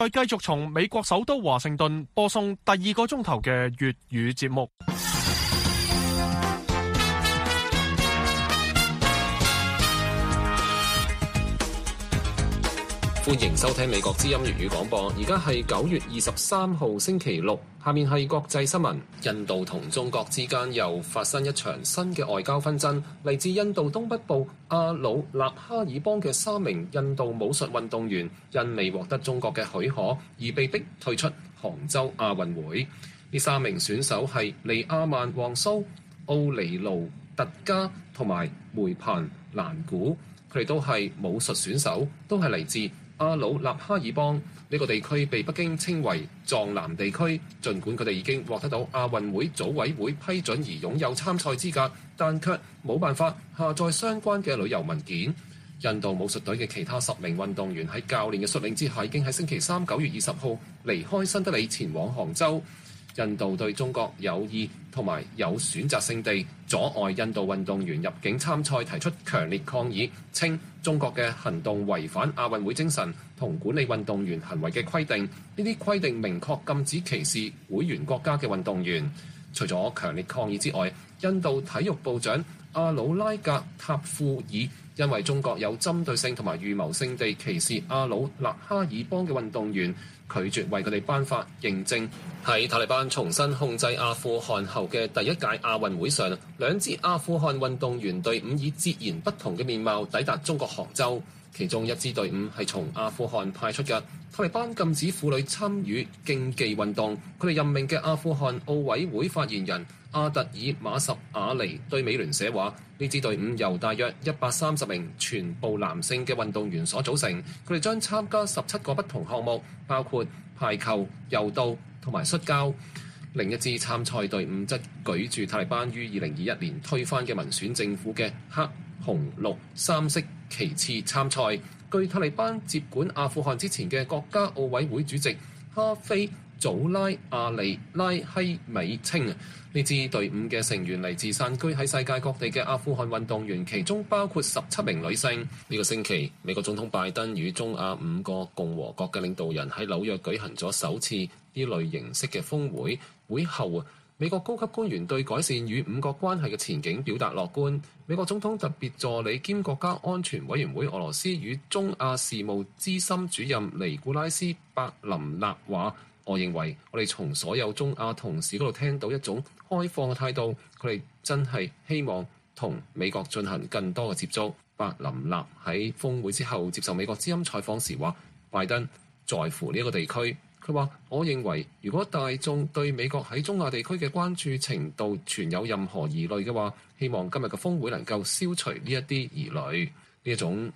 再繼續從美國首都華盛頓播送第2個鐘頭嘅粵語節目。 歡迎收聽美國之音粵語廣播，而家係9月23號星期六，下面係國際新聞。印度同中國之間又發生一場新嘅外交紛爭，嚟自印度東北部阿魯納哈爾邦嘅3名印度武術運動員，因未獲得中國嘅許可而被逼退出杭州亞運會。呢3名選手係利亞曼旺蘇、奧尼盧特加同埋梅彭蘭古，佢哋都係武術選手，都係嚟自阿魯納哈爾邦。呢個地區被北京稱為藏南地區，儘管佢哋已經獲得到亞運會組委會批准而擁有參賽資格，但卻冇辦法下載相關嘅旅遊文件。印度武術隊嘅其他10名運動員喺教練嘅率領之下，已經喺星期三9月20號離開新德里前往杭州。印度對中國有意同埋有選擇性地阻礙印度運動員入境參賽提出強烈抗議，稱中國嘅行動違反亞運會精神同管理運動員行為嘅規定。呢啲規定明確禁止歧視會員國家嘅運動員。除咗強烈抗議之外，印度體育部長阿魯拉格塔庫爾因為中國有針對性同埋預謀性地歧視阿魯納哈爾邦嘅運動員，拒絕為佢哋頒發認證。喺塔利班重新控制阿富汗後嘅第一屆亞運會上，2支阿富汗運動員隊伍以截然不同嘅面貌抵達中國杭州。其中一支隊伍係從阿富汗派出嘅。塔利班禁止婦女參與競技運動。佢哋任命嘅阿富汗奧委會發言人阿特爾馬什瓦尼對美聯社話：呢支隊伍由大約130名全部男性嘅運動員所組成，佢哋將參加17個不同項目，包括排球、柔道同埋摔跤。另一支參賽隊伍則舉住塔利班於2021年推翻嘅民選政府嘅黑、紅、綠3色旗幟參賽。據塔利班接管阿富汗之前嘅國家奧委會主席哈菲祖拉阿里拉希美稱，呢支隊伍嘅成員嚟自散居喺世界各地嘅阿富汗運動員，其中包括17名女性。呢個星期，美國總統拜登與中亞5個共和國嘅領導人喺紐約舉行咗首次呢類形式嘅峰會。會後，美國高級官員對改善與5國關係嘅前景表達樂觀。美國總統特別助理兼國家安全委員會俄羅斯與中亞事務資深主任尼古拉斯·伯林納話：我認為我哋從所有中亞同事嗰度聽到一種開放嘅態度，佢哋真係希望同美國進行更多嘅接觸。伯林納喺峰會之後接受美國之音採訪時話：拜登在乎呢一個地區。佢話：我認為如果大眾對美國喺中亞地區嘅關注程度存有任何疑慮嘅話，希望今日嘅峰會能夠消除呢一啲疑慮。呢一種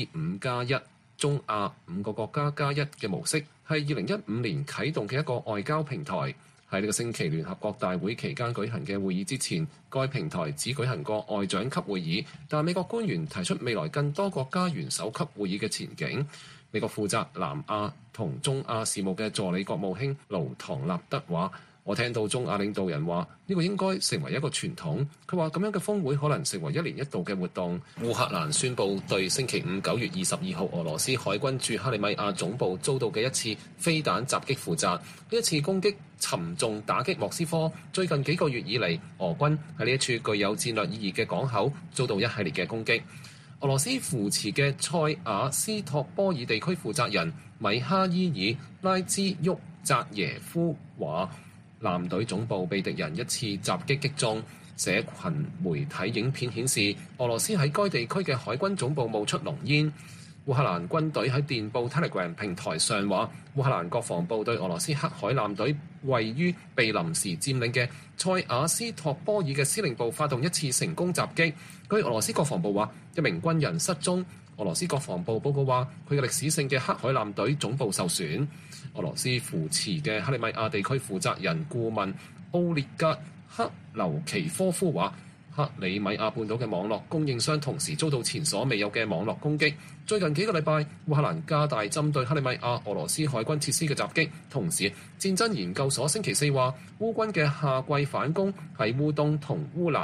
C5+1 中亞5個國家加1嘅模式係2015年啟動嘅一個外交平台。喺呢個星期聯合國大會期間舉行嘅會議之前，該平台只舉行過外長級會議，但美國官員提出未來更多國家元首級會議嘅前景。美國負責南亞同中亞事務嘅助理國務卿盧唐納德話：我聽到中亞領導人話呢個應該成為一個傳統。佢話咁樣嘅峰會可能成為1年1度嘅活動。烏克蘭宣布對星期5 9月22號俄羅斯海軍駐克里米亞總部遭到嘅一次飛彈襲擊負責。呢一次攻擊沉重打擊莫斯科。最近幾個月以嚟，俄軍喺呢一處具有戰略意義嘅港口遭到一系列嘅攻擊。俄羅斯扶持嘅塞瓦斯托波爾地區負責人米哈伊爾拉茲沃扎耶夫話：艦隊總部被敵人一次襲擊擊中。社群媒體影片顯示，俄羅斯喺該地區嘅海軍總部冒出濃煙。烏克蘭軍隊喺電報 Telegram 平台上話，烏克蘭國防部對俄羅斯黑海艦隊位於被臨時佔領嘅塞瓦斯托波爾嘅司令部發動一次成功襲擊。據俄羅斯國防部話，一名軍人失蹤。俄羅斯國防部報告話，佢嘅歷史性嘅黑海艦隊總部受損。俄羅斯扶持嘅克里米亞地區負責人顧問奧列格克留奇科夫話，克里米亞半島嘅網絡供應商同時遭到前所未有嘅網絡攻擊。最近幾個禮拜，烏克蘭加大針對克里米亞俄羅斯海軍設施嘅襲擊。同時，戰爭研究所星期四話，烏軍嘅夏季反攻喺烏東同烏南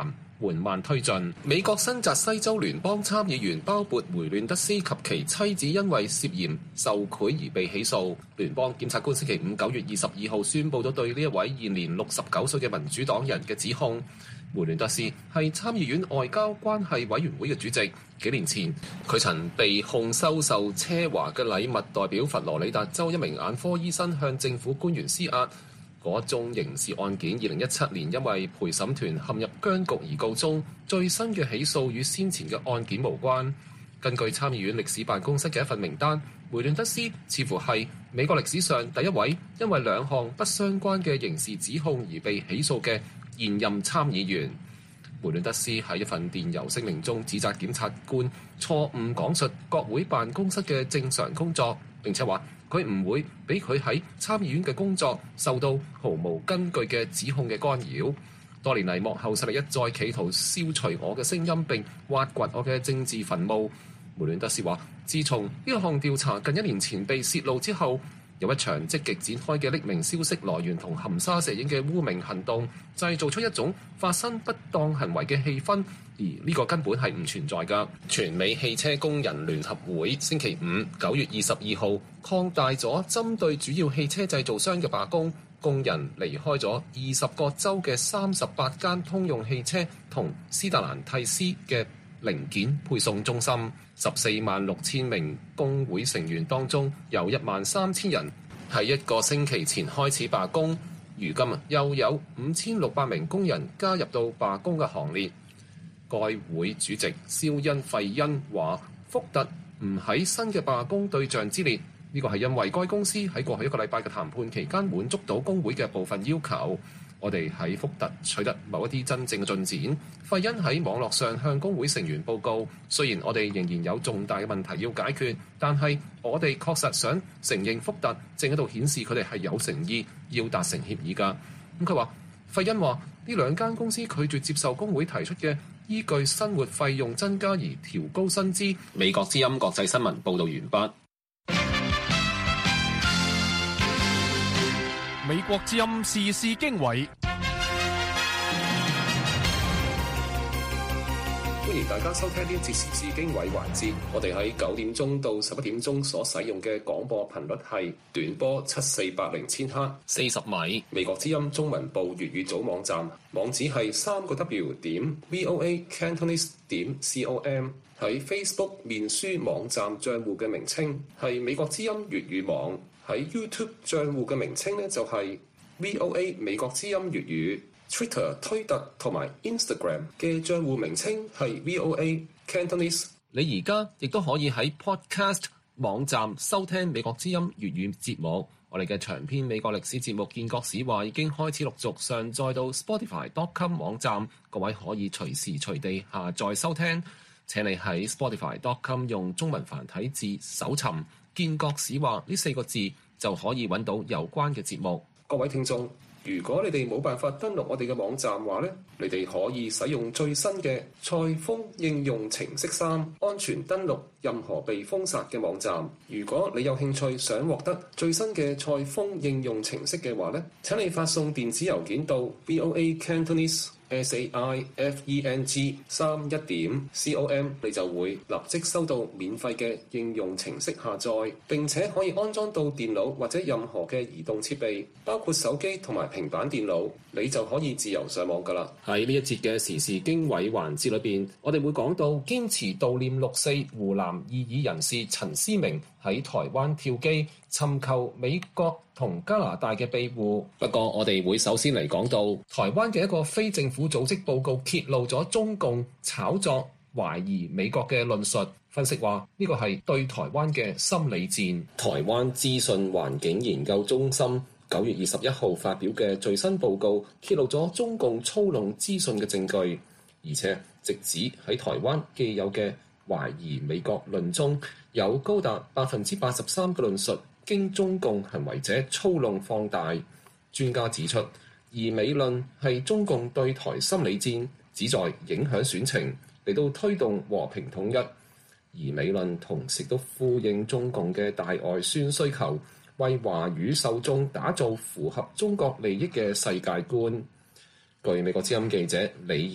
緩慢推進。美國新澤西州聯邦參議員鮑勃梅亂德斯及其妻子因為涉嫌受賄而被起訴。聯邦檢察官星期五9月22號宣布咗對呢一位現年69歲嘅民主黨人嘅指控。梅亂德斯係參議院外交關係委員會嘅主席。幾年前，佢曾被控收受奢華嘅禮物，代表佛羅里達州一名眼科醫生向政府官員施壓。嗰宗刑事案件2017年因為陪審團陷入僵局而告終。最新嘅起訴與先前嘅案件無關。根據參議院歷史辦公室嘅一份名單，梅亂德斯似乎係美國歷史上第一位因為兩項不相關嘅刑事指控而被起訴嘅現任參議員。梅亂德斯喺一份電郵聲明中指責檢察官錯誤講述國會辦公室嘅正常工作，並且話佢唔會俾佢喺參議院嘅工作受到毫無根據嘅指控嘅干擾。多年嚟，幕後勢力一再企圖消除我嘅聲音並挖掘我嘅政治墳墓。梅亂德斯話，自從呢一項調查近1年前被泄露之後，有一場積極展開嘅匿名消息來源同含沙射影嘅污名行動，製造出一種發生不當行為嘅氣氛，而呢個根本係唔存在㗎。全美汽車工人聯合會星期五9月22號擴大咗針對主要汽車製造商嘅罷工，工人離開咗20個州嘅38間通用汽車同斯特蘭蒂斯嘅零件配送中心。146000名工會成員當中，有13000人喺1個星期前開始罷工，如今又有5600名工人加入到罷工嘅行列。該會主席肖恩費恩話，福特唔喺新嘅罷工對象之列，呢個係因為該公司喺過去1個禮拜嘅談判期間滿足到工會嘅部分要求。我哋喺福特取得某一啲真正嘅進展。費恩喺網絡上向工會成員報告，雖然我哋仍然有重大嘅問題要解決，但係我哋確實想承認福特正喺度顯示佢哋係有誠意要達成協議㗎。佢話，費恩話呢兩間公司拒絕接受工會提出嘅依據生活費用增加而調高薪資。美國之音國際新聞報導完畢。 美國之音時事經緯， 歡迎大家收聽呢一節時事經緯環節。我哋喺9點鐘到11點鐘所使用嘅廣播頻率係短波7480千赫40米。美國之音中文部粵語組網站網址係3w.voacantonese.com。喺 Facebook 面書網站帳戶嘅名稱係美國之音粵語網。喺 YouTube 帳戶嘅名稱呢，就係 VOA 美國之音粵語。Twitter 推特同埋 Instagram 嘅帳戶名稱係 VOA Cantonese。你而家亦都可以喺 Podcast 網站收聽美國之音粵語節目。我哋嘅長篇美國歷史節目《建國史話》已經開始陸續上載到 Spotify.com 網站，各位可以隨時隨地下載收聽。請你喺 Spotify.com 用中文繁體字搜尋《建國史話》呢4個字，就可以揾到有關嘅節目。各位聽眾，如果你哋冇辦法登錄我哋嘅網站話呢，你哋可以使用最新嘅賽風應用程式3，安全登錄任何被封殺嘅網站。如果你有興趣想獲得最新嘅賽風應用程式嘅話呢，請你發送電子郵件到 VOA Cantonese SAIFENG31.com， 你就會立即收到免費嘅應用程式下載，並且可以安裝到電腦或者任何嘅移動設備，包括手機同埋平板電腦，你就可以自由上網㗎喇。喺呢一節嘅時事經緯環節裏邊，我哋會講到堅持悼念6·4湖南異議人士陳思明喺台灣跳機尋求美國同加拿大嘅庇護。不過我哋會首先嚟講到台灣嘅一個非政府組織報告揭露咗中共炒作懷疑美國嘅論述，分析話呢個係對台灣嘅心理戰。台灣資訊環境研究中心9月21號發表嘅最新報告揭露咗中共操弄資訊嘅證據，而且直指喺台灣既有嘅懷疑美國論中有高達83%嘅論述經中共行為者操弄放大。專家指出，疑美論係中共對台心理戰，旨在影響選情嚟到推動和平統一。疑美論同時都呼應中共嘅大外宣需求，為華語受眾打造符合中國利益嘅世界觀。據美國之音記者李賢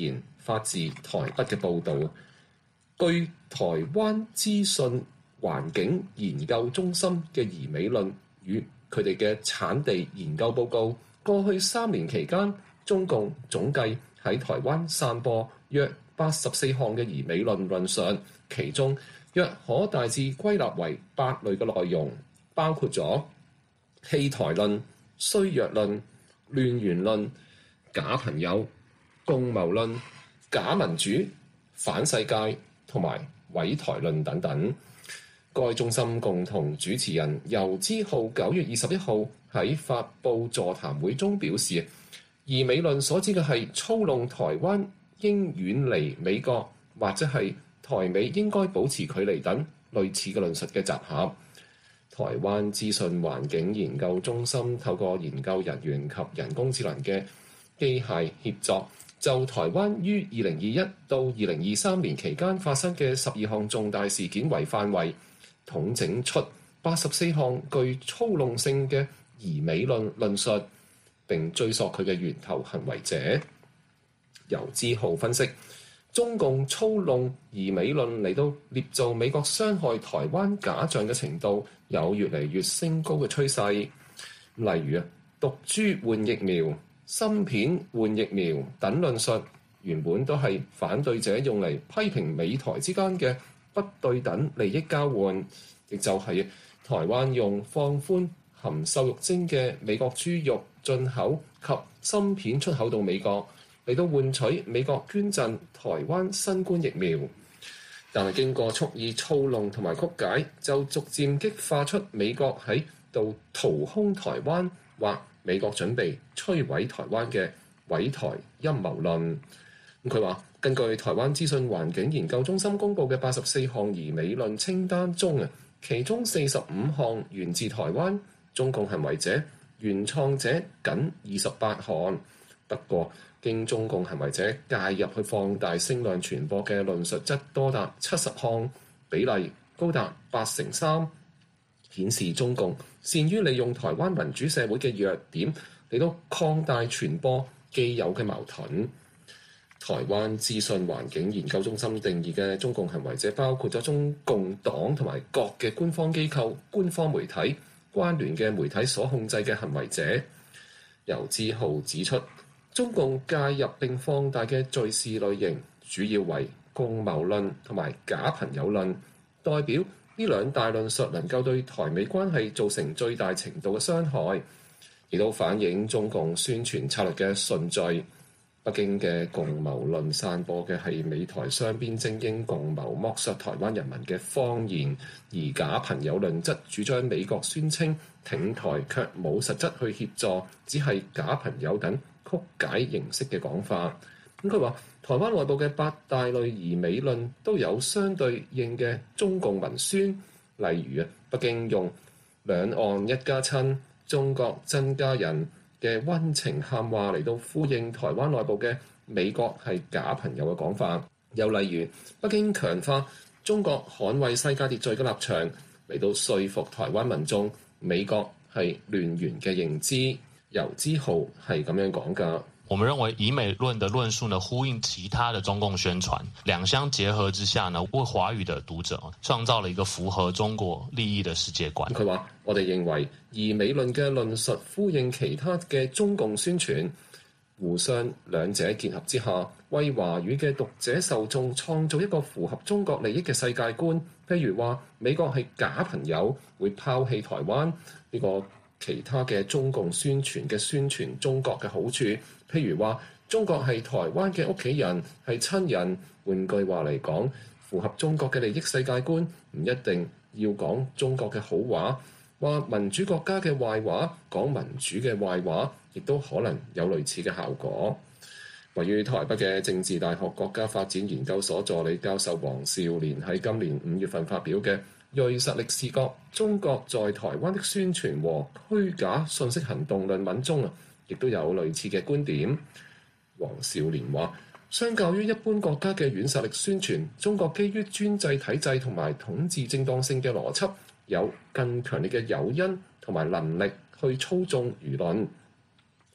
發自台北嘅報導。據台灣資訊環境研究中心嘅疑美論與佢哋嘅產地研究報告，過去3年期間，中共總計喺台灣散播約84項嘅疑美論論述，其中約可大致歸納為8類嘅內容，包括咗棄台論、衰弱論、亂源論、假朋友、共謀論、假民主、反世界同埋毀台論等等。該中心共同主持人游之浩9月21號喺發佈座談會中表示，疑美論所指嘅係操弄台灣應遠離美國，或者係台美應該保持距離等類似嘅論述嘅集合。台灣資訊環境研究中心透過研究人員及人工智能嘅機械協作，就台灣於2021到2023年期間發生嘅12項重大事件為範圍，統整出84項具操弄性嘅疑美論論述，並追溯佢嘅源頭行為者。游之浩分析，中共操弄疑美論嚟到捏造美國傷害台灣假象嘅程度有越嚟越升高嘅趨勢。例如毒株換疫苗、芯片換疫苗等論述，原本都係反對者用嚟批評美台之間嘅不對等利益交換，亦就係台灣用放寬含瘦肉精嘅美國豬肉進口及芯片出口到美國，嚟到換取美國捐贈台灣新冠疫苗。但係經過蓄意操弄同埋曲解，就逐漸激化出美國喺度掏空台灣，或美國準備摧毀台灣嘅毀台陰謀論。佢話根據台灣資訊環境研究中心公佈嘅84項疑美論清單中其中45項源自台灣，中共行為者原創者僅28項。不過經中共行為者介入去放大聲量傳播嘅論述則多達70項，比例高達83%，顯示中共善於利用台灣民主社會嘅弱點嚟到擴大傳播既有嘅矛盾。台灣資訊環境研究中心定義嘅中共行為者包括咗中共黨同埋各嘅官方機構、官方媒體、關聯嘅媒體所控制嘅行為者。游之浩指出，中共介入並放大嘅敘事類型主要為共謀論同埋假朋友論，代表呢兩大論述能夠對台美關係造成最大程度嘅傷害，亦都反映中共宣傳策略嘅順序。北京嘅共謀論散播嘅係美台雙邊精英共謀剝削台灣人民嘅謊言，而假朋友論則主張美國宣稱挺台卻冇實質去協助，只係假朋友等曲解形式嘅講法。佢話台灣內部嘅8大類疑美論都有相對應嘅中共文宣，例如北京用兩岸一家親、中國真家人嘅溫情喊話嚟到呼應台灣內部嘅美國係假朋友嘅講法，又例如北京強化中國捍衛世界秩序嘅立場嚟到說服台灣民眾美國係亂源嘅認知。游之浩係咁樣講㗎。 我們認為疑美論的論述呢，呼應其他的中共宣傳，兩相結合之下呢，為華語的讀者創造了一個符合中國利益的世界觀。 佢話：我哋認為疑美論嘅論述呼應其他嘅中共宣傳，互相兩者結合之下，為華語嘅讀者受眾創造一個符合中國利益嘅世界觀。譬如話美國係假朋友，會拋棄台灣呢個其他嘅中共宣傳嘅宣傳中國嘅好處。譬如話中國係台灣嘅屋企人，係親人。換句話嚟講，符合中國嘅利益世界觀，唔一定要講中國嘅好話，話民主國家嘅壞話，講民主嘅壞話，亦都可能有類似嘅效果。位於台北嘅政治大學國家發展研究所助理教授黃少年喺今年5月份發表嘅《銳實力視覺：中國在台灣的宣傳和虛假信息行動論文》中亦都有類似嘅觀點。黃少年話，相較於一般國家嘅軟實力宣傳，中國基於專制體制同埋統治正當性嘅邏輯，有更強烈嘅誘因同埋能力去操縱輿論。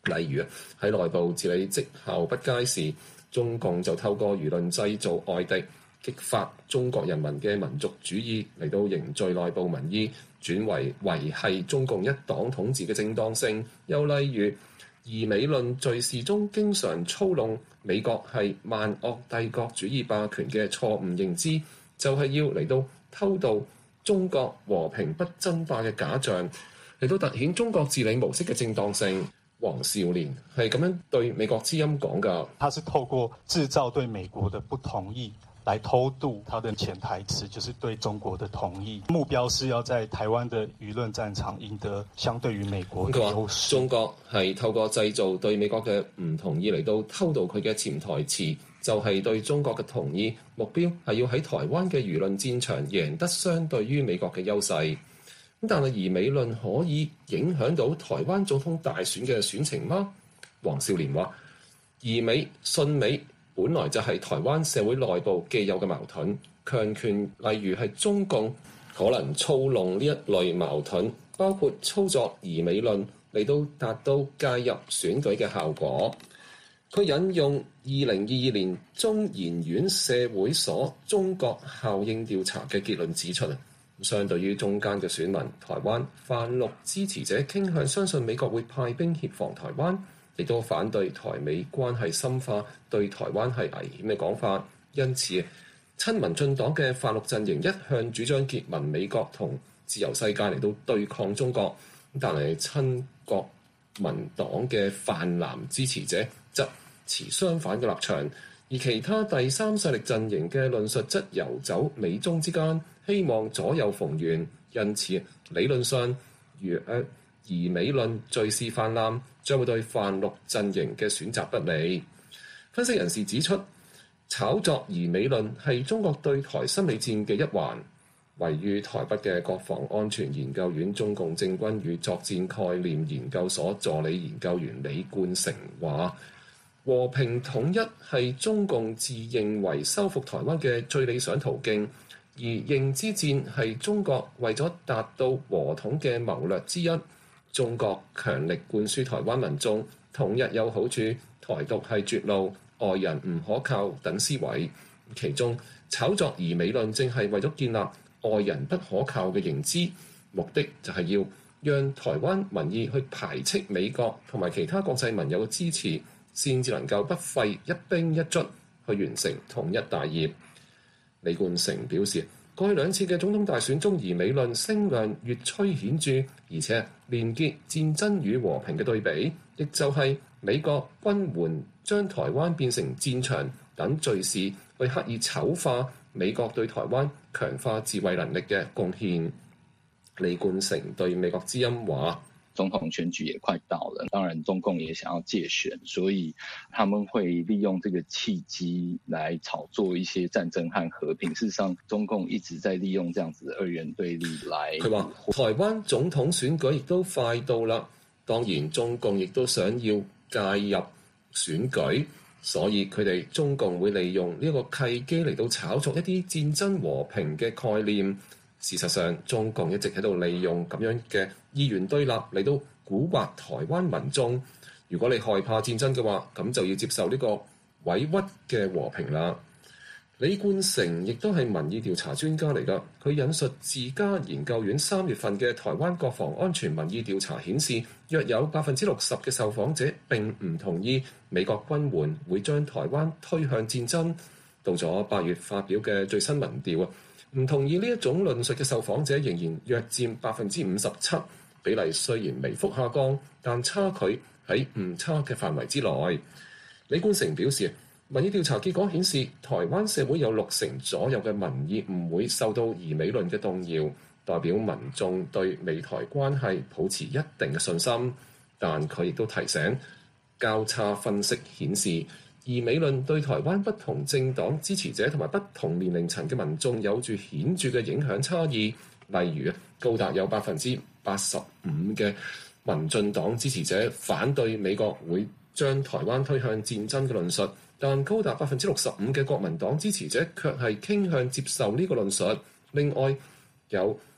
例如喺內部治理績效不佳時，中共就透過輿論製造外敵，激發中國人民嘅民族主義嚟到凝聚內部民意，轉為維繫中共一黨統治嘅正當性。又例如疑美論敘事中經常操弄美國係萬惡帝國主義霸權嘅錯誤認知，就係要嚟到偷渡中國和平不爭霸嘅假象，嚟到凸顯中國治理模式嘅正當性。黃少年係咁樣對美國之音講㗎。 他是透過製造對美國的不同意來偷渡，他的潛台詞就是對中國的同意，目標是要在台灣的輿論戰場贏得相對於美國嘅優勢。 中國係透過製造對美國嘅唔同意嚟到偷渡佢嘅潛台詞，就係對中國嘅同意，目標係要喺台灣嘅輿論戰場贏得相對於美國嘅優勢。但係疑美論可以影響到台灣總統大選嘅選情嗎？黃少年話：疑美信美本來就係台灣社會內部既有嘅矛盾，強權例如係中共可能操弄呢一類矛盾，包括操作疑美論嚟到達到介入選舉嘅效果。佢引用2022年中研院社會所中國效應調查嘅結論指出，相對於中間嘅選民，台灣泛綠支持者傾向相信美國會派兵協防台灣，亦都反對台美關係深化對台灣係危險嘅講法。因此，親民進黨嘅泛綠陣營一向主張結盟美國同自由世界嚟到對抗中國，但係親國民黨嘅泛藍支持者則持相反嘅立場，而其他第三勢力陣營嘅論述則遊走美中之間，希望左右逢源。因此理論上，疑美論敘事泛濫將會對泛綠陣營嘅選擇不利。分析人士指出，炒作疑美論係中國對台心理戰嘅一環。位於台北嘅國防安全研究院中共政軍與作戰概念研究所助理研究員李冠成話：和平統一係中共自認為收復台灣嘅最理想途徑，而認知戰係中國為咗達到和統嘅謀略之一。中國強力灌輸台灣民眾統一有好處，台獨係絕路，外人唔可靠等思維。其中炒作疑美論正係為咗建立外人不可靠嘅認知，目的就係要讓台灣民意去排斥美國同埋其他國際盟友嘅支持，先至能夠不費一兵一卒去完成統一大業。李冠成表示，過去兩次嘅總統大選中，疑美論聲量越趨顯著，而且連結戰爭與和平嘅對比，亦就係美國軍援將台灣變成戰場等敘事，去刻意醜化美國對台灣強化自衛能力嘅貢獻。李冠成對美國之音話： 總統選舉也快到了，當然中共也想要借選，所以他們會利用這個契機來炒作一些戰爭和和平。事實上，中共一直在利用這樣子的二元對立來。佢話台灣總統選舉亦都快到啦，當然中共亦都想要介入選舉，所以佢哋中共會利用呢個契機嚟到炒作一啲戰爭和平嘅概念。事實上，中共一直喺度利用咁樣嘅二元對立嚟到蠱惑台灣民眾。如果你害怕戰爭嘅話，咁就要接受呢個委屈嘅和平啦。李冠成亦都係民意調查專家嚟㗎，佢引述自家研究院3月份嘅台灣國防安全民意調查顯示，約有60%嘅受訪者並唔同意美國軍援會將台灣推向戰爭。到咗8月發表嘅最新民調啊，唔同意呢一種論述嘅受訪者仍然約佔57%，比例雖然微幅下降，但差距喺誤差嘅範圍之內。李冠成表示，民意調查結果顯示，台灣社會有60%左右嘅民意唔會受到疑美論嘅動搖，代表民眾對美台關係抱持一定嘅信心。但佢亦都提醒，交叉分析顯示，疑美論對台灣不同政黨支持者同埋不同年齡層嘅民眾有住顯著嘅影響差異。例如，高達有85%嘅民進黨支持者反對美國會將台灣推向戰爭嘅論述，但高達65%嘅國民黨支持者卻係傾向接受呢個論述。另外，有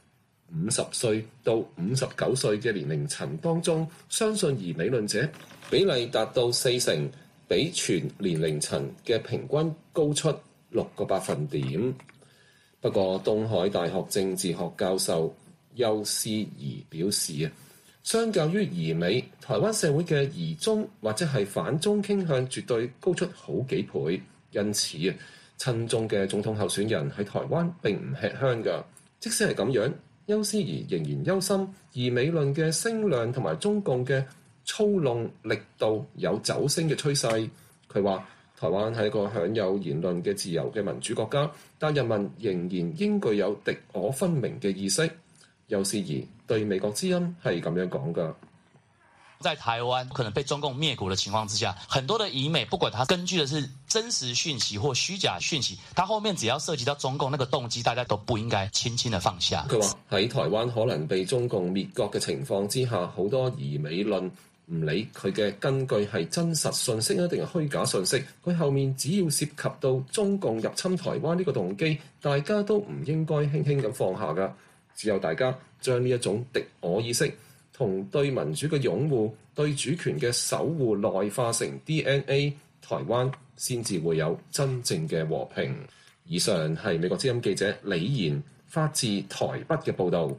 50歲到59歲嘅年齡層當中，相信疑美論者比例達到40%，比全年齡層嘅平均高出6個百分點。不過，東海大學政治學教授邱思怡表示相較於疑美，台灣社會嘅疑中或者係反中傾向絕對高出好幾倍，因此親中嘅總統候選人喺台灣並唔吃香㗎。即使係咁樣，邱思怡仍然憂心疑美論嘅聲量同埋中共嘅操弄力度有走升嘅趨勢。佢話台灣係一個享有言論嘅自由嘅民主國家，但人民仍然應具有敵我分明嘅意識。邱思怡對美國之音係咁樣講㗎。 在台灣可能被中共滅國的情況之下，很多的疑美，不管它根據的是真實訊息或虛假訊息，它後面只要涉及到中共那個動機，大家都不應該輕輕的放下。 佢話喺台灣可能被中共滅國嘅情況之下，好多疑美論唔理佢嘅根據係真實信息啊定係虛假信息，佢後面只要涉及到中共入侵台灣呢個動機，大家都唔應該輕輕咁放下㗎。只有大家將呢一種敵我意識同對民主嘅擁護、對主權嘅守護內化成 DNA， 台灣先至會有真正嘅和平。以上係美國之音記者李賢發自台北嘅報導。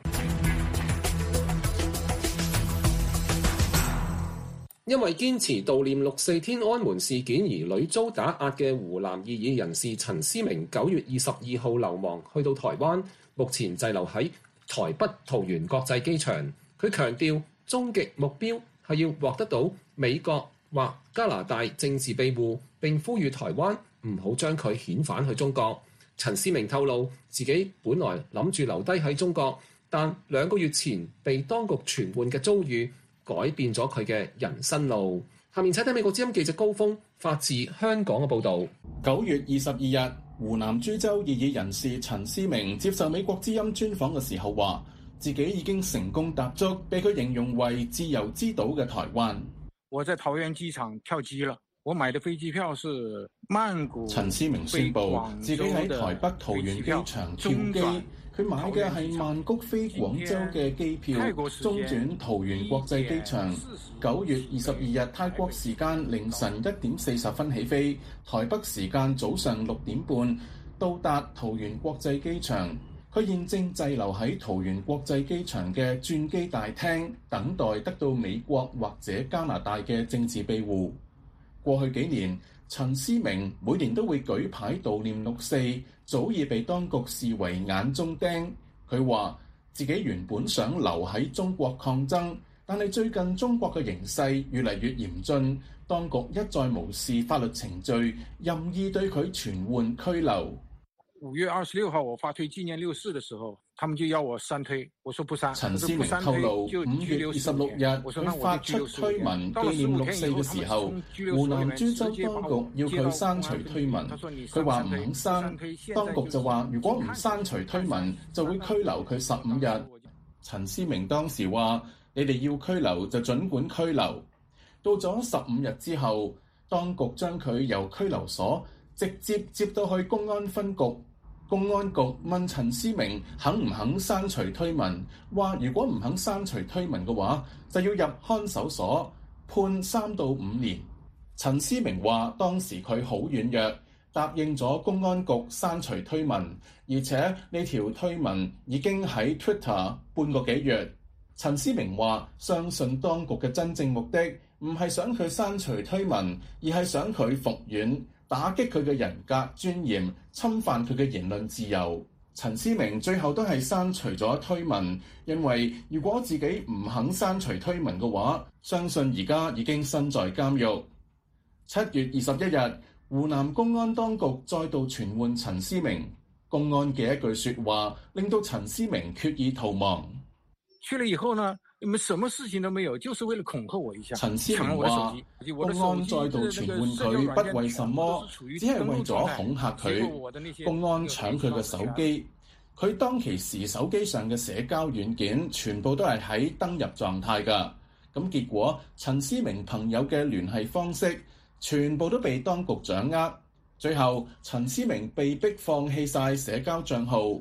因為堅持悼念6·4天安門事件而屢遭打壓嘅湖南異議人士陳思明9月22號流亡，去到台灣，目前滯留喺台北桃園國際機場。佢強調終極目標係要獲得到美國或加拿大政治庇護，並呼籲台灣唔好將佢遣返去中國。陳思明透露自己本來諗住留低喺中國，但2個月前被當局傳喚嘅遭遇改變咗佢嘅人生路。下面請睇美國之音記者高峰發自香港嘅報導。 9月22日，湖南株洲異議人士陳思明接受美國之音專訪嘅時候話，自己已經成功踏足被佢形容為自由之島嘅台灣。 我在桃園機場跳機了，我買的飛機票是曼谷。 陳思明宣布自己喺台北桃園機場跳機。佢買嘅係曼谷飛廣州嘅機票，中轉桃園國際機場。9月22日泰國時間凌晨1點40分起飛，台北時間早上6點半到達桃園國際機場。佢現正滯留喺桃園國際機場嘅轉機大廳，等待得到美國或者加拿大嘅政治庇護。過去幾年，陳思明每年都會舉牌悼念6·4，早已被當局視為眼中釘。佢話自己原本想留喺中國抗爭，但係最近中國嘅形勢越嚟越嚴峻，當局一再無視法律程序，任意對佢傳喚拘留。 5月26號我發推紀念6·4的時候，他們就要我刪推，我說不刪。 陳思明透露，5月26日佢發出推文紀念6·4嘅時候，湖南株洲當局要佢刪除推文，佢話唔肯刪，當局就話如果唔刪除推文，就會拘留佢15日。陳思明當時話：你哋要拘留就儘管拘留。到咗15日之後，當局將佢由拘留所直接接到去公安分局。公安局問陳思明肯唔肯刪除推文，話如果唔肯刪除推文嘅話，就要入看守所，判3到5年。陳思明話當時佢好軟弱，答應咗公安局刪除推文，而且呢條推文已經喺 Twitter 半個幾月。陳思明話相信當局嘅真正目的唔係想佢刪除推文，而係想佢服軟，打擊佢嘅人格尊嚴，侵犯佢嘅言論自由。陳思明最後都係刪除咗推文，因為如果自己唔肯刪除推文嘅話，相信而家已經身在監獄。7月21日，湖南公安當局再度傳喚陳思明，公安嘅一句說話令到陳思明決意逃亡。 去了以後呢，你們什麼事情都沒有，就是為了恐嚇我一下。 陳思明話，公安再度傳喚佢，不為什麼，只係為咗恐嚇佢。公安搶佢嘅手機，佢當其時手機上嘅社交軟件全部都係喺登入狀態㗎。咁結果，陳思明朋友嘅聯繫方式全部都被當局掌握。最後，陳思明被迫放棄晒社交賬號。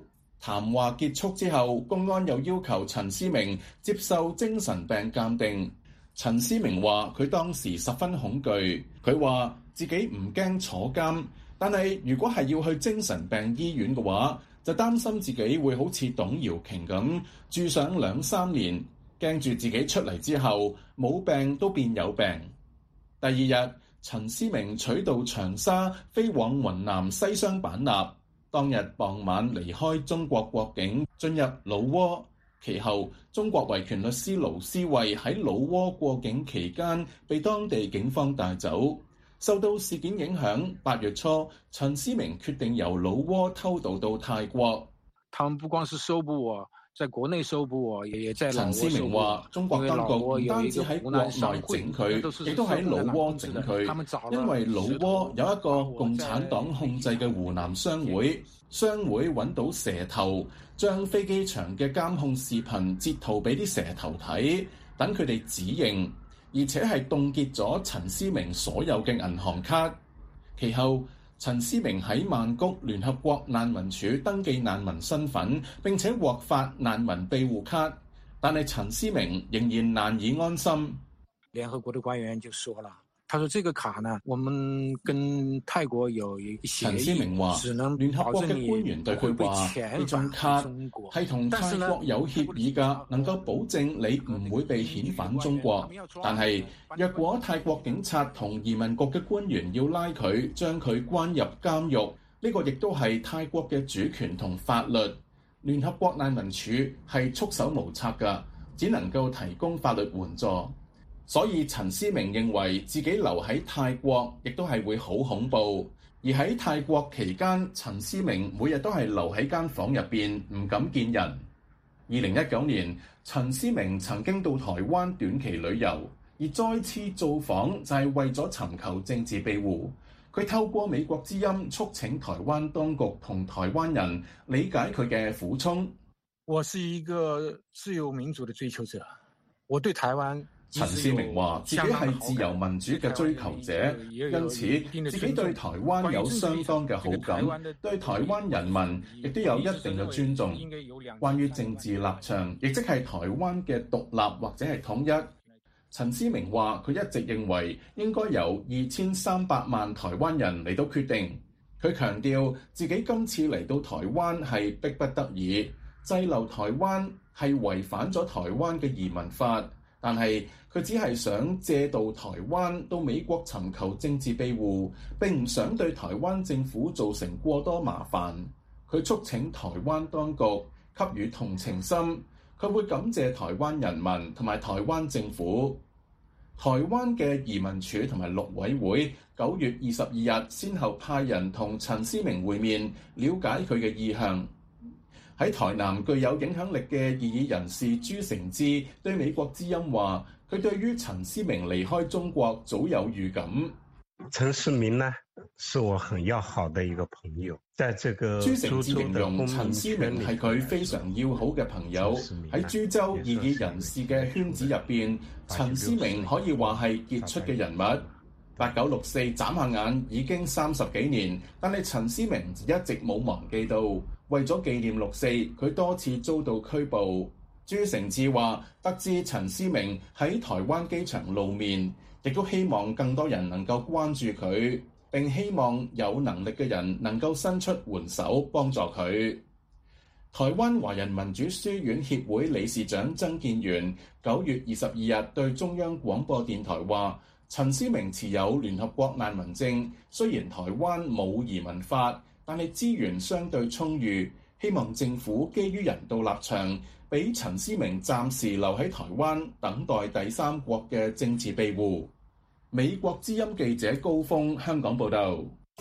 談話結束之後，公安又要求陳思明接受精神病鑑定。陳思明話佢當時十分恐懼，佢話自己唔驚坐監，但係如果係要去精神病醫院嘅話，就擔心自己會好似董瑤瓊咁住上2-3年，驚住自己出嚟之後冇病都變有病。第二日，陳思明取道長沙飛往雲南西雙版納，當日傍晚離開中國國境進入老撾。其後，中國維權律師盧思位喺老撾過境期間被當地警方帶走。受到事件影響，8月初，陳思明決定由老撾偷渡到泰國。 他們不光是搜捕我，在國內搜捕我，也在老撾搜捕我。 陳思明話：中國當局唔單止喺國內整佢，亦都喺老撾整佢，因為老撾有一個共產黨控制嘅湖南商會，商會揾到蛇頭，將飛機場嘅監控視頻截圖俾啲蛇頭睇，等佢哋指認。而且係凍結咗陳思明所有嘅銀行卡。其後，陳思明喺曼谷聯合國難民署登記難民身份，並且獲發難民庇護卡。但係陳思明仍然難以安心。 聯合國的官員就說了，他說這個卡呢，我們跟泰國有一個協議。 陳思明話，聯合國嘅官員對佢話，呢張卡係同泰國有協議㗎，能夠保證你唔會被遣返中國。但係若果泰國警察同移民局嘅官員要拉佢，將佢關入監獄，呢個亦都係泰國嘅主權同法律。聯合國難民署係束手無策㗎，只能夠提供法律援助。所以陳思明認為自己留喺泰國亦都係會好恐怖，而喺泰國期間，陳思明每日都係留喺間房入邊，唔敢見人。2019年，陳思明曾經到台灣短期旅遊，而再次造訪就係為咗尋求政治庇護。佢透過美國之音促請台灣當局同台灣人理解佢嘅苦衷。 我是一個自由民主的追求者，我對台灣。 陳思明話自己係自由民主嘅追求者，因此自己對台灣有相當嘅好感，對台灣人民亦都有一定嘅尊重。關於政治立場，亦即係台灣嘅獨立或者係統一，陳思明話佢一直認為應該由2300萬台灣人嚟到決定。佢強調自己今次嚟到台灣係迫不得已，滯留台灣係違反咗台灣嘅移民法。但係佢只係想借道台灣到美國尋求政治庇護，並唔想對台灣政府造成過多麻煩。佢促請台灣當局給予同情心，佢會感謝台灣人民同埋台灣政府。台灣嘅移民署同埋陸委會9月22日先後派人同陳思明會面，了解佢嘅意向。喺台南具有影響力嘅異議人士朱成志對美國之音話，佢對於陳思明離開中國早有預感。 陳思明呢，是我很要好的一個朋友，在這個朱成志形容陳思明係佢非常要好嘅朋友。喺株洲異議人士嘅圈子入邊，陳思明可以話係傑出嘅人物。8964眨下眼已經30幾年，但係陳思明一直冇忘記到，為咗紀念6·4，佢多次遭到拘捕。朱成志話，得知陳思明喺台灣機場露面，亦都希望更多人能夠關注佢，並希望有能力嘅人能夠伸出援手幫助佢。台灣華人民主書院協會理事長曾建元9月22日對中央廣播電台話，陳思明持有聯合國難民證，雖然台灣冇移民法，但係資源相對充裕，希望政府基於人道立場，俾陳思明暫時留喺台灣，等待第三國嘅政治庇護。美國之音記者高峰香港報導。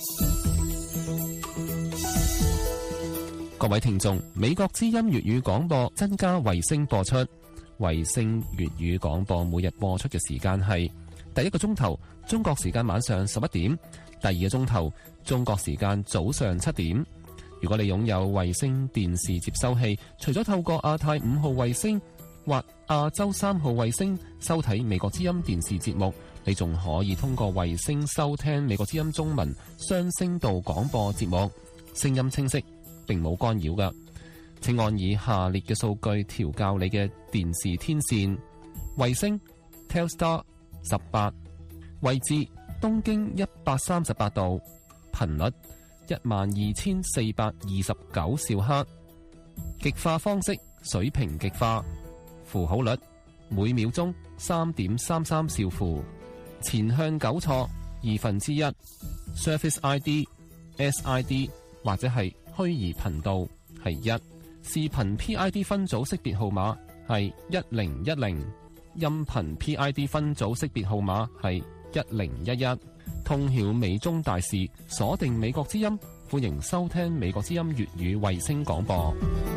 各位聽眾，美國之音粵語廣播增加衛星播出，衛星粵語廣播每日播出嘅時間係第一個鐘頭中國時間晚上11點，第二個鐘頭中國時間早上7點。如果你擁有衛星電視接收器，除咗透過亞太5號衛星或亞洲3號衛星收睇美國之音電視節目，你仲可以通過衛星收聽美國之音中文雙聲道廣播節目，聲音清晰，並冇干擾㗎。 請按以下列嘅數據調校你嘅電視天線：衛星 Telstar 18，位置東經138度，頻率12429兆赫，極化方式水平極化，符號率每秒鐘3.33兆符，前向糾錯1/2， Surface ID SID 或者係虛擬頻道係1，視頻 PID 分組識別號碼係1010，音頻 PID 分組識別號碼係1011。通曉美中大事，鎖定美國之音，歡迎收聽美國之音粵語衛星廣播。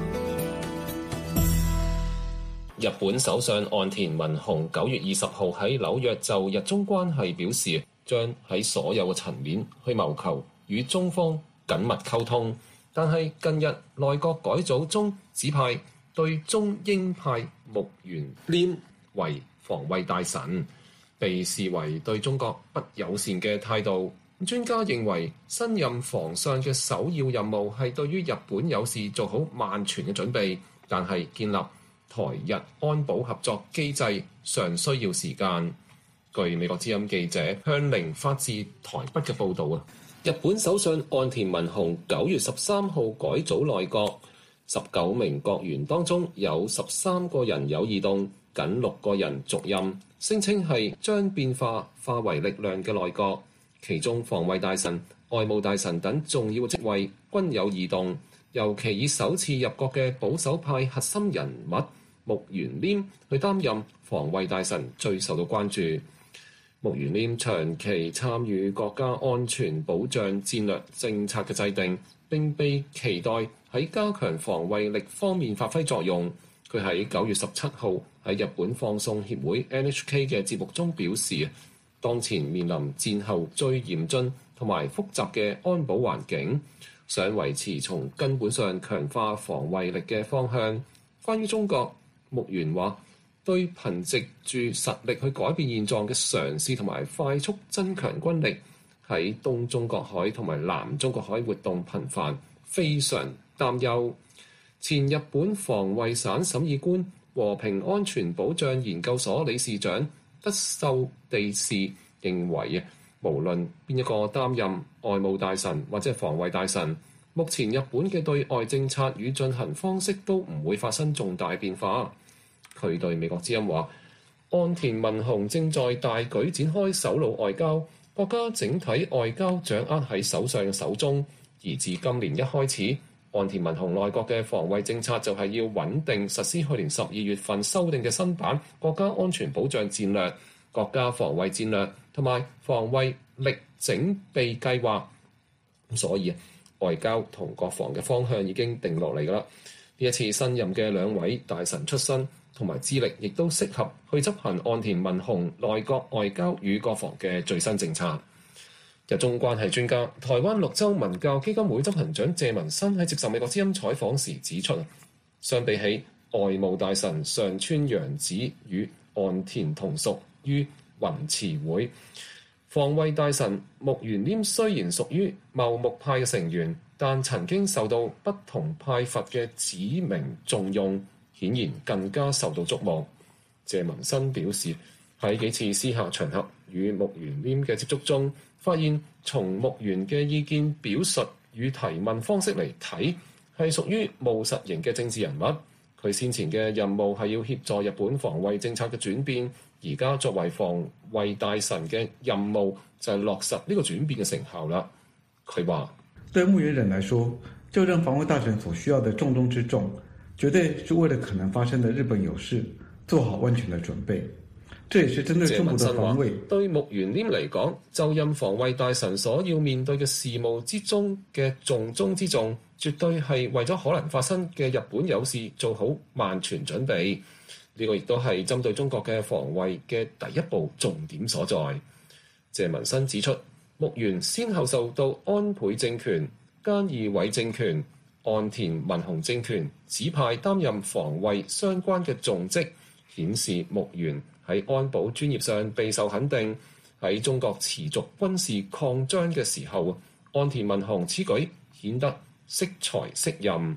日本首相岸田文雄9月20號喺紐約就日中關係表示，將喺所有嘅層面去謀求與中方緊密溝通。但係近日內閣改組中指派對中鷹派木原稔為防衛大臣，被視為對中國不友善嘅態度。專家認為，新任防相嘅首要任務係對於日本有事做好萬全嘅準備，但係建立台日安保合作機制尚需要時間。據美國之音記者向凌發自台北嘅報導，日本首相岸田文雄9月13號改組內閣，19名閣員當中有13個人有異動，僅6個人續任，聲稱係將變化化為力量嘅內閣。其中防衛大臣、外務大臣等重要職位均有異動，尤其以首次入閣嘅保守派核心人物木原稔去擔任防衛大臣最受到關注。木原稔長期參與國家安全保障戰略政策嘅制定，並被期待喺加強防衛力方面發揮作用。佢喺9月17號喺日本放送協會 NHK 嘅節目中表示，當前面臨戰後最嚴峻同埋複雜嘅安保環境，想維持從根本上強化防衛力嘅方向。關於中國，木原話對憑藉住實力去改變現狀嘅嘗試同埋快速增強軍力，喺東中國海同埋南中國海活動頻繁，非常擔憂。前日本防衛省審議官、和平安全保障研究所理事長德秀地士認為，無論邊一個擔任外務大臣或者防衛大臣，目前日本嘅對外政策與進行方式都唔會發生重大變化。佢對美國之音話，岸田文雄正在大舉展開首腦外交，國家整體外交掌握喺首相嘅手中。而自今年一開始，岸田文雄內閣嘅防衛政策就係要穩定實施去年12月份修訂嘅新版國家安全保障戰略、國家防衛戰略同埋防衛力整備計劃。所以外交同國防嘅方向已經定落嚟㗎啦。呢一次新任嘅兩位大臣出身同埋資歷，亦都適合去執行岸田文雄內閣外交與國防嘅最新政策。日中關係專家、台灣綠洲文教基金會執行長謝文新喺接受美國之音採訪時指出，相比起外務大臣上川陽子與岸田同屬於宏池會，防衛大臣木原稔雖然屬於茂木派嘅成員，但曾經受到不同派閥嘅指名重用，顯然更加受到矚目。謝文新表示，喺幾次私下場合與木原稔嘅接觸中，發現從木原嘅意見表述與提問方式嚟睇，係屬於務實型嘅政治人物。佢先前嘅任務係要協助日本防衛政策嘅轉變，而家作為防衛大臣嘅任務就係落實呢個轉變嘅成效啦。佢話： 對木原稔來說，就任防衛大臣所需要的重中之重，絕對是為了可能發生的日本有事做好萬全的準備。這也是針對中國的防衛。對木原稔嚟講，就任防衛大臣所要面對嘅事務之中嘅重中之重，絕對係為咗可能發生嘅日本有事做好萬全準備。呢個亦都係針對中國嘅防衛嘅第一步重點所在。謝文新指出，木原先後受到安倍政權、菅義偉政權、岸田文雄政權指派擔任防衛相關嘅重職，顯示木原喺安保專業上備受肯定。喺中國持續軍事擴張嘅時候，岸田文雄此舉顯得適才適任。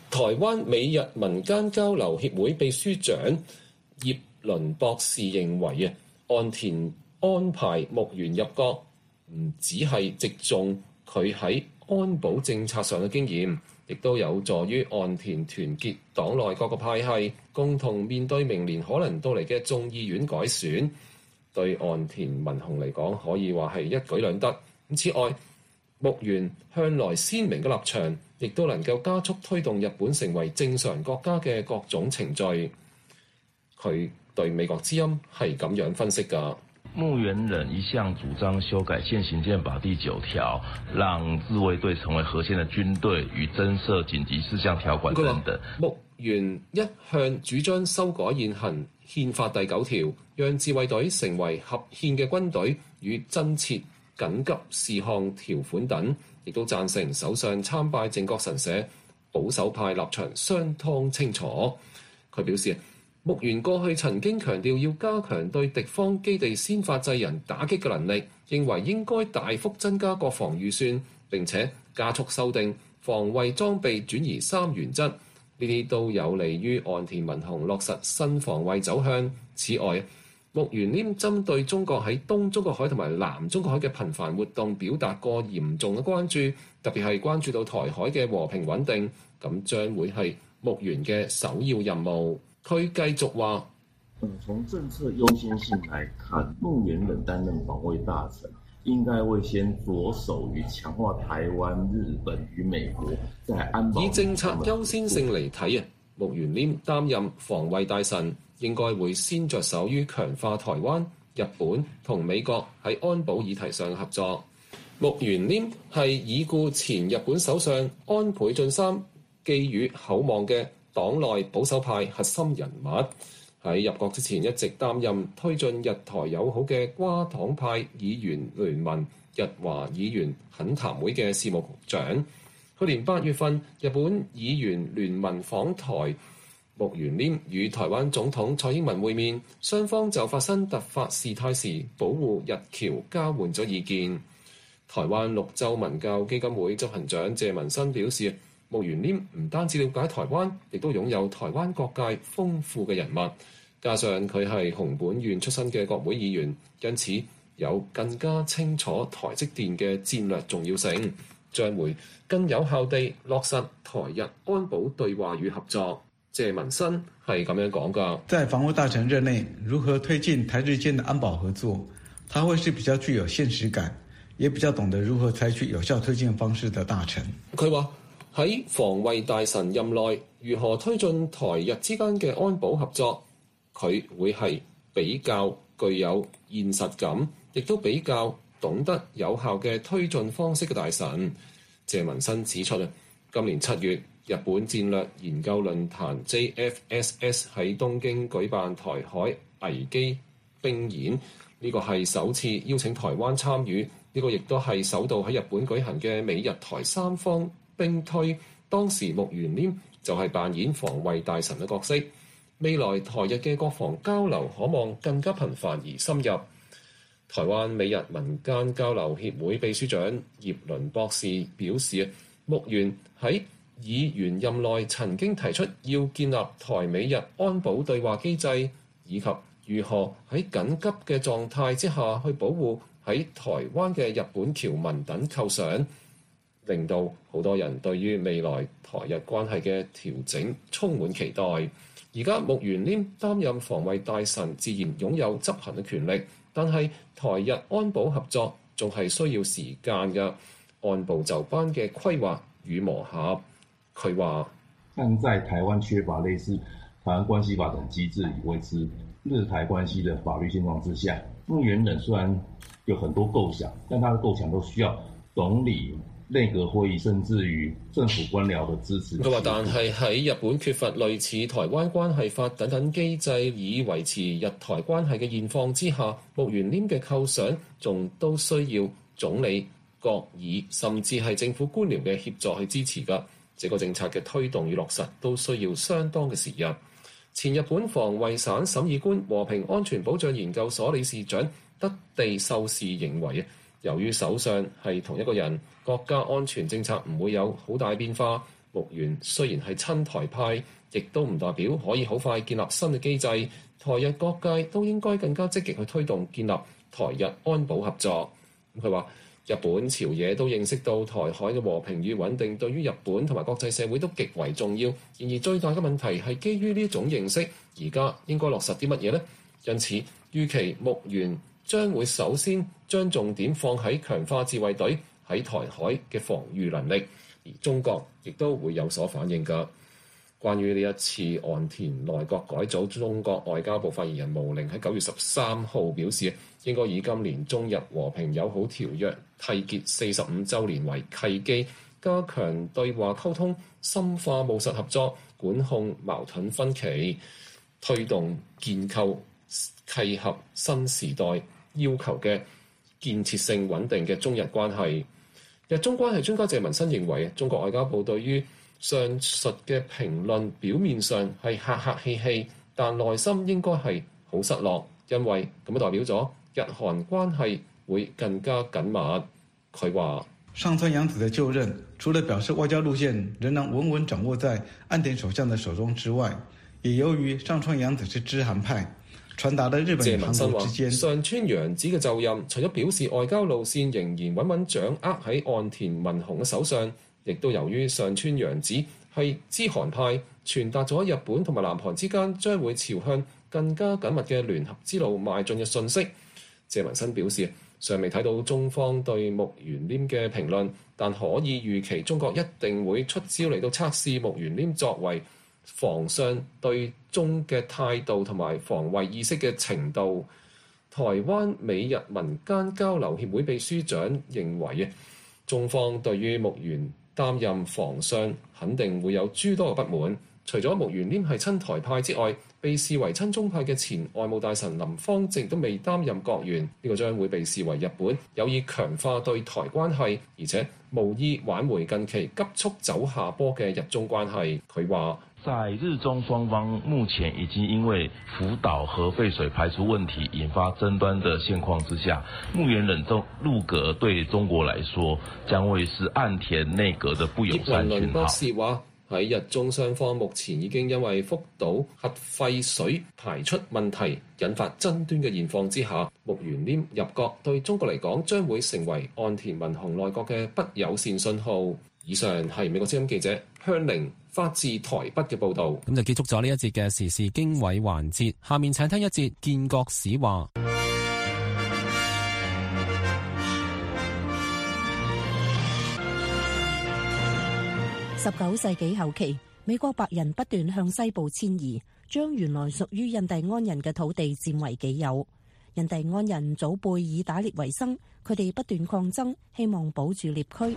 台灣美日民間交流協會秘書長葉倫博士認為啊，岸田安排木原入閣唔只係直中佢喺安保政策上嘅經驗，亦都有助於岸田團結黨內各個派系，共同面對明年可能到嚟嘅眾議院改選。對岸田文雄嚟講，可以話係一舉兩得。此外，木原向來鮮明嘅立場，亦都能夠加速推動日本成為正常國家嘅各種程序。佢對美國之音係咁樣分析㗎。 木原忍一向主張修改現行憲法第9條，讓自衛隊成為核心的軍隊與增設緊急事項條款等等。 木原一向主張修改現行憲法第9條，讓自衛隊成為合憲嘅軍隊與增設緊急事項條款等，亦都贊成首相參拜靖國神社，保守派立場相當清楚。佢表示，木原過去曾經強調要加強對敵方基地先發制人打擊嘅能力，認為應該大幅增加國防預算，並且加速修訂防衛裝備轉移3原則，呢啲都有利於岸田文雄落實新防衛走向。此外，木原稔針對中國喺東中國海同埋南中國海嘅頻繁活動表達過嚴重嘅關注，特別係關注到台海嘅和平穩定，咁將會係木原嘅首要任務。佢繼續話： 從政策優先性來看，木原稔擔任防衛大臣，應該會先着手於強化台灣、日本與美國在安保。 以政策優先性嚟睇啊，木原稔擔任防衛大臣，應該會先着手於強化台灣、日本同美國喺安保議題上合作。木原稔係已故前日本首相安倍晉三寄予厚望嘅黨內保守派核心人物，喺入閣之前一直擔任推進日台友好嘅跨黨派議員聯盟日華議員懇談會嘅事務局長。去年8月份，日本議員聯盟訪台，木原稔與台灣總統蔡英文會面，雙方就發生突發事態時保護日僑交換咗意見。台灣綠洲文教基金會執行長謝文新表示，木原稔唔單止了解台灣，亦都擁有台灣各界豐富嘅人脈，加上佢係熊本縣出身嘅國會議員，因此有更加清楚台積電嘅戰略重要性，將會更有效地落實台日安保對話與合作。謝文新係咁樣講㗎。 在防務大臣任內，如何推進台日間的安保合作，他會是比較具有現實感，也比較懂得如何採取有效推進方式的大臣。 佢話喺防衛大臣任內，如何推進台日之間嘅安保合作，佢會係比較具有現實感，亦都比較懂得有效嘅推進方式嘅大臣。謝文新指出啊，今年7月，日本戰略研究論壇 JFSS 喺東京舉辦台海危機兵演，呢個係首次邀請台灣參與，呢個亦都係首度喺日本舉行嘅美日台三方兵推，當時木原稔就係扮演防衛大臣嘅角色。未來台日嘅國防交流可望更加頻繁而深入。台灣美日民間交流協會秘書長葉倫博士表示，木原喺議員任內曾經提出要建立台美日安保對話機制，以及如何喺緊急嘅狀態之下去保護喺台灣嘅日本僑民等構想，令到好多人對於未來台日關係嘅調整充滿期待。而家木原稔擔任防衛大臣，自然擁有執行嘅權力，但係台日安保合作仲係需要時間嘅，按部就班嘅規劃與磨合。佢話： 但在台灣缺乏類似台灣關係法等機制以維持日台關係的法律現狀之下，木原稔雖然有很多構想，但他的構想都需要總理、內閣會議甚至於政府官僚的支持。 佢話：但係喺日本缺乏類似台灣關係法等等機制以維持日台關係嘅現況之下，木原稔嘅構想仲都需要總理、國議甚至係政府官僚嘅協助去支持㗎。這個政策嘅推動與落實都需要相當嘅時日。前日本防衛省審議官、和平安全保障研究所理事長德地秀士認為，由於首相係同一個人，國家安全政策唔會有好大變化。 木原雖然係親台派，亦都唔代表可以好快建立新嘅機制。台日各界都應該更加積極去推動建立台日安保合作。佢話日本朝野都認識到台海嘅和平與穩定對於日本同埋國際社會都極為重要。然而最大嘅問題係基於呢種認識，而家應該落實啲乜嘢呢？因此預期木原將會首先將重點放喺強化自衛隊喺台海嘅防禦能力，而中國亦都會有所反應㗎。關於呢一次岸田內閣改組，中國外交部發言人毛寧喺9月13號表示，應該以今年中日和平友好條約締結45週年為契機，加強對話溝通，深化務實合作，管控矛盾分歧，推動建構契合新時代要求嘅建設性穩定嘅中日關係。日中關係專家謝文新認為，中國外交部對於上述嘅評論表面上係客客氣氣，但內心應該係好失落，因為咁樣代表咗日韓關係會更加緊密。佢話上川陽子的就任，除了表示外交路線仍然穩穩掌握在岸田首相的手中之外，也由於上川陽子是知韓派，傳達了日本與韓國之間。 上川陽子嘅就任，除咗表示外交路線仍然穩穩掌握喺岸田文雄嘅手上，亦都由於上川陽子係知韓派，傳達咗日本同埋南韓之間將會朝向更加緊密嘅聯合之路邁進嘅訊息。謝文新表示，尚未睇到中方對木原稔嘅評論，但可以預期中國一定會出招嚟到測試木原稔作為防相對中嘅態度同埋防衛意識嘅程度。台灣美日民間交流協會秘書長認為，中方對於木原擔任防相肯定會有諸多嘅不滿。除咗木原稔係親台派之外，被視為親中派嘅前外務大臣林芳正都未擔任國員，呢個將會被視為日本有意強化對台關係，而且無意挽回近期急速走下坡嘅日中關係。佢話， 在日中雙方目前已經因為福島核廢水排出問題引發爭端的現況之下，木原稔入閣對中國來說將會是岸田內閣的不友善訊號。 喺日中雙方目前已經因為福島核廢水排出問題引發爭端嘅現況之下，木原稔入閣對中國嚟講將會成為岸田文雄內閣嘅不友善信號。以上係美國之音記者香玲發自台北嘅報導。 咁就結束咗呢一節嘅時事經緯環節，下面請聽一節建國史話。 19世紀後期，美國白人不斷向西部遷移，將原來屬於印第安人嘅土地佔為己有。印第安人祖輩以打獵為生，佢哋不斷抗爭，希望保住獵區。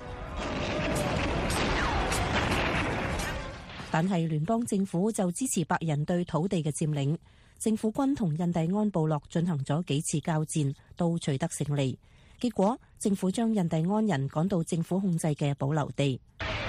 但係聯邦政府就支持白人對土地嘅佔領，政府軍同印第安部落進行咗幾次交戰，都取得勝利。結果，政府將印第安人趕到政府控制嘅保留地。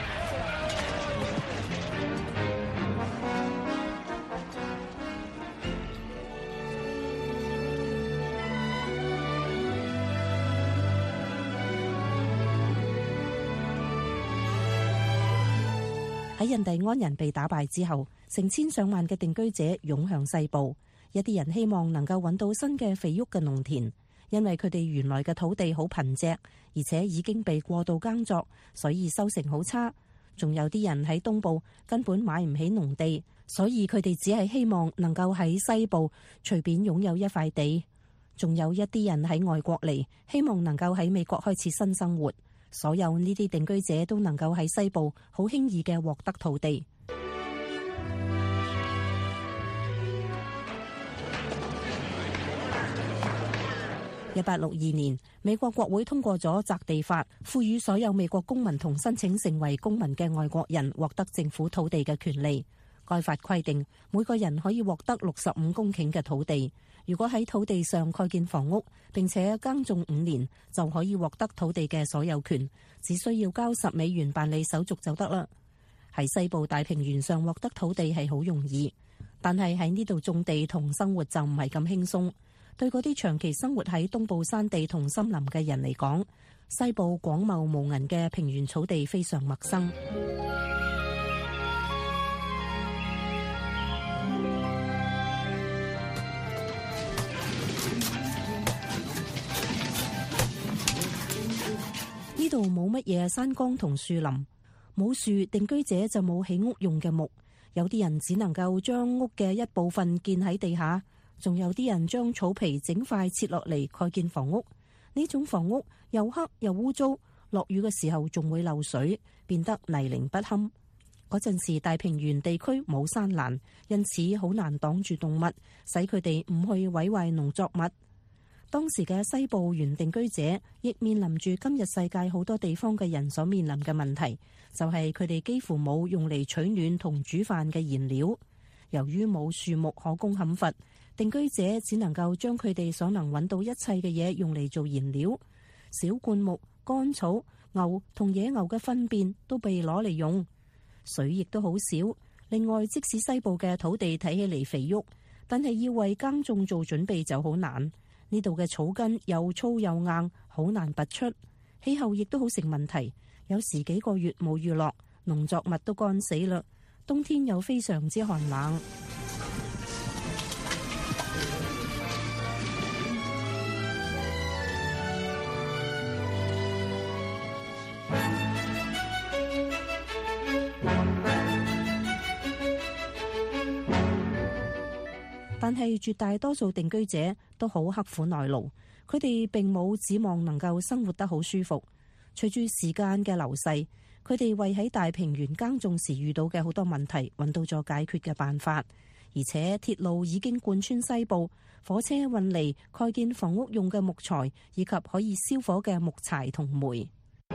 喺印第安人被打敗之後，成千上萬嘅定居者湧向西部。一啲人希望能夠揾到新嘅肥沃嘅農田，因為佢哋原來嘅土地好貧瘠，而且已經被過度耕作，所以收成好差。仲有啲人喺東部根本買唔起農地，所以佢哋只係希望能夠喺西部隨便擁有一塊地。仲有一啲人喺外國嚟，希望能夠喺美國開始新生活。所有呢啲定居者都能夠喺西部好輕易嘅獲得土地。1862年，美國國會通過咗擇地法，賦予所有美國公民同申請成為公民嘅外國人獲得政府土地嘅權利。該法規定，每個人可以獲得65公頃嘅土地。如果喺土地上蓋建房屋，並且耕種5年，就可以獲得土地嘅所有權，只需要交$10辦理手續就得啦。喺西部大平原上獲得土地係好容易，但係喺呢度種地同生活就唔係咁輕鬆。對嗰啲長期生活喺東部山地同森林嘅人嚟講，西部廣袤無垠嘅平原草地非常陌生。 度冇乜嘢山崗同樹林，冇樹，定居者就冇起屋用嘅木。有啲人只能夠將屋嘅一部分建喺地下，仲有啲人將草皮整塊切落嚟蓋建房屋。呢種房屋又黑又污糟，落雨嘅時候仲會漏水，變得泥濘不堪。嗰陣時大平原地區冇山欄，因此好難擋住動物，使佢哋唔去毀壞農作物。當時嘅西部原定居者亦面臨住今日世界好多地方嘅人所面臨嘅問題，就係佢哋幾乎冇用嚟取暖同煮飯嘅燃料。由於冇樹木可供砍伐，定居者只能夠將佢哋所能揾到一切嘅嘢用嚟做燃料。小灌木、乾草、牛同野牛嘅糞便都被攞嚟用。水亦都好少。另外，即使西部嘅土地睇起嚟肥沃，但係要為耕種做準備就好難。呢度嘅草根又粗又硬，好難拔出。氣候亦都好成問題，有時幾個月冇雨落，農作物都乾死啦。冬天又非常之寒冷。但係絕大多數定居者都好刻苦耐勞，佢哋並冇指望能夠生活得好舒服。隨住時間嘅流逝，佢哋為喺大平原耕種時遇到嘅好多問題揾到咗解決嘅辦法，而且鐵路已經貫穿西部，火車運嚟蓋建房屋用嘅木材，以及可以燒火嘅木柴同煤。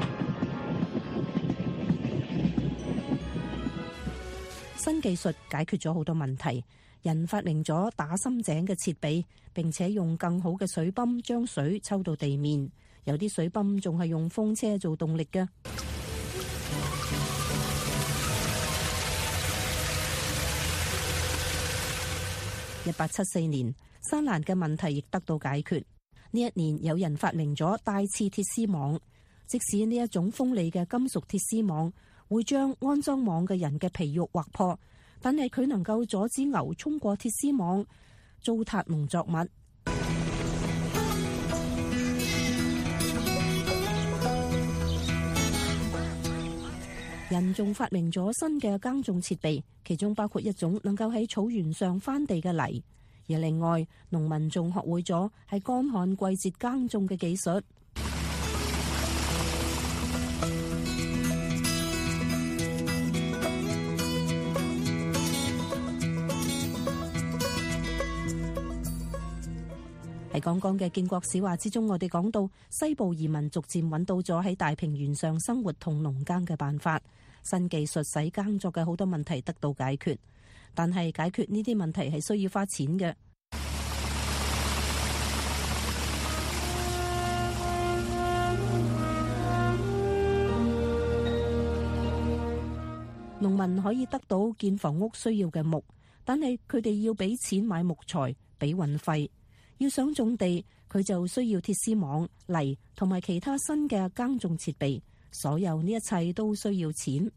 新技術解決咗好多問題。人發明咗打深井嘅設備，並且用更好嘅水泵將水抽到地面。有啲水泵仲係用風車做動力嘅。1874年，山欄嘅問題亦得到解決。呢一年，有人發明咗帶刺鐵絲網，即使呢一種鋒利嘅金屬鐵絲網會將安裝網嘅人嘅皮肉劃破，但係佢能夠阻止牛衝過鐵絲網，糟蹋農作物。人仲發明咗新嘅耕種設備，其中包括一種能夠喺草原上翻地嘅犁。而另外，農民仲學會咗喺乾旱季節耕種嘅技術。喺剛剛嘅建國史話之中，我哋講到西部移民逐漸揾到咗喺大平原上生活同農耕嘅辦法，新技術使耕作嘅好多問題得到解決，但係解決呢啲問題係需要花錢嘅。農民可以得到建房屋需要嘅木，但係佢哋要俾錢買木材，俾運費。要想種地，佢就需要鐵絲網、犁同埋其他新嘅耕種設備，所有呢一切都需要錢。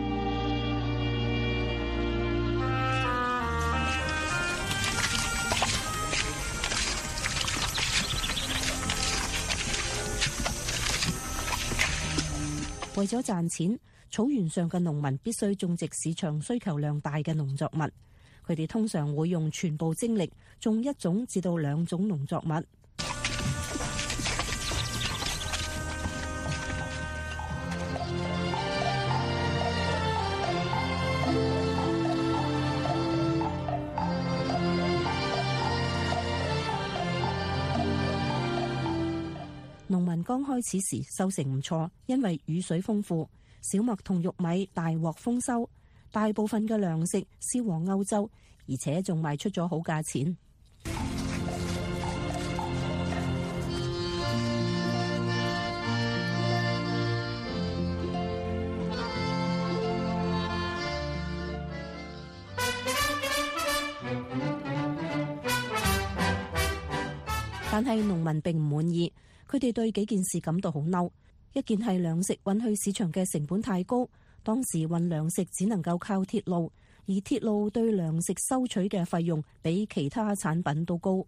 為咗賺錢，草原上嘅農民必須種植市場需求量大嘅農作物。佢哋通常會用全部精力種一種至到2種農作物。農民剛開始時收成唔錯，因為雨水豐富，小麥同玉米大獲豐收。大部分嘅糧食銷往歐洲，而且仲賣出咗好價錢。但係農民並唔滿意，佢哋對幾件事感到好嬲。一件係糧食運去市場嘅成本太高。當時運糧食只能夠靠鐵路，而鐵路對糧食收取嘅費用比其他產品都高。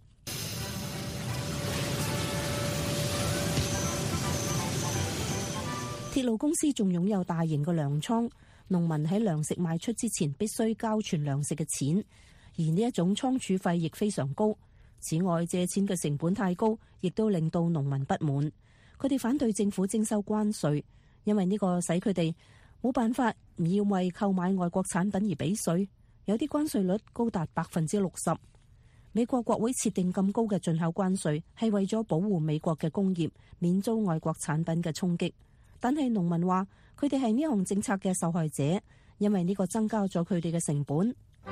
鐵路公司仲擁有大型嘅糧倉，農民喺糧食賣出之前必須交存糧食嘅錢，而呢一種倉儲費亦非常高。此外，借錢嘅成本太高，亦都令到農民不滿。佢哋反對政府徵收關稅，因為呢個使佢哋冇辦法唔要為購買外國產品而俾稅。有啲關稅率高達60%。美國國會設定咁高嘅進口關稅，係為咗保護美國嘅工業免遭外國產品嘅衝擊。但係農民話，佢哋係呢項政策嘅受害者，因為呢個增加咗佢哋嘅成本。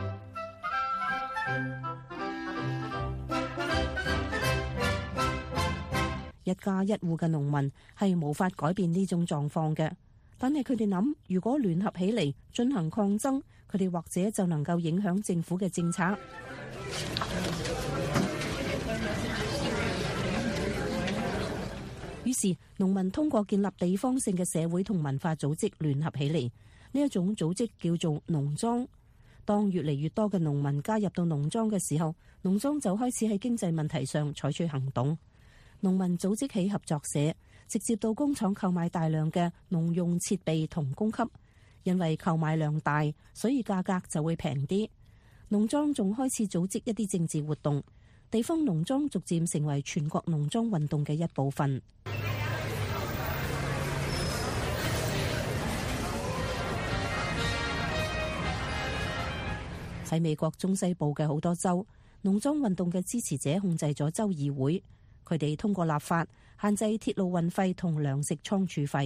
一家一戶嘅農民係無法改變呢種狀況嘅，但係佢哋諗，如果聯合起嚟進行抗爭，佢哋或者就能夠影響政府嘅政策。於是農民通過建立地方性嘅社會同文化組織聯合起嚟，呢一種組織叫做農莊。當越嚟越多嘅農民加入到農莊嘅時候，農莊就開始喺經濟問題上採取行動。農民組織起合作社，直接到工廠購買大量嘅農用設備同供給，因為購買量大，所以價格就會平啲。農莊仲開始組織一啲政治活動，地方農莊逐漸成為全國農莊運動嘅一部分。喺美國中西部嘅好多州，農莊運動嘅支持者控制咗州議會。佢哋通過立法限制鐵路運費同糧食倉儲費。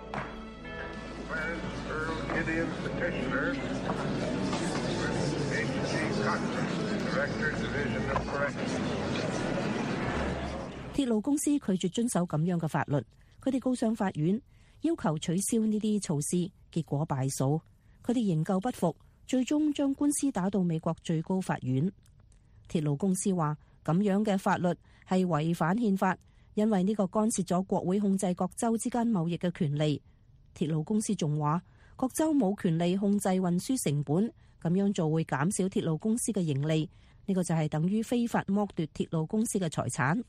鐵路公司拒絕遵守咁樣嘅法律，佢哋告上法院，要求取消呢啲措施，結果敗訴。佢哋仍舊不服，最終將官司打到美國最高法院。鐵路公司話，咁樣嘅法律係違反憲法，因為呢個干涉咗國會控制各州之間貿易嘅權利。鐵路公司仲話，各州冇權利控制運輸成本，咁樣做會減少鐵路公司嘅盈利。呢個就係等於非法剝奪鐵路公司嘅財產。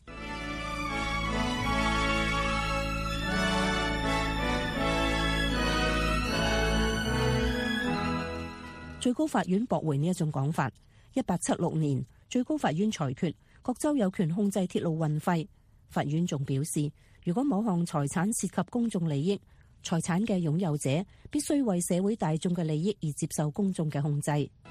最高法院駁回呢一種講法。1876年，最高法院裁決各州有權控制鐵路運費。法院仲表示，如果某項財產涉及公眾利益，財產嘅擁有者必須為社會大眾嘅利益而接受公眾嘅控制。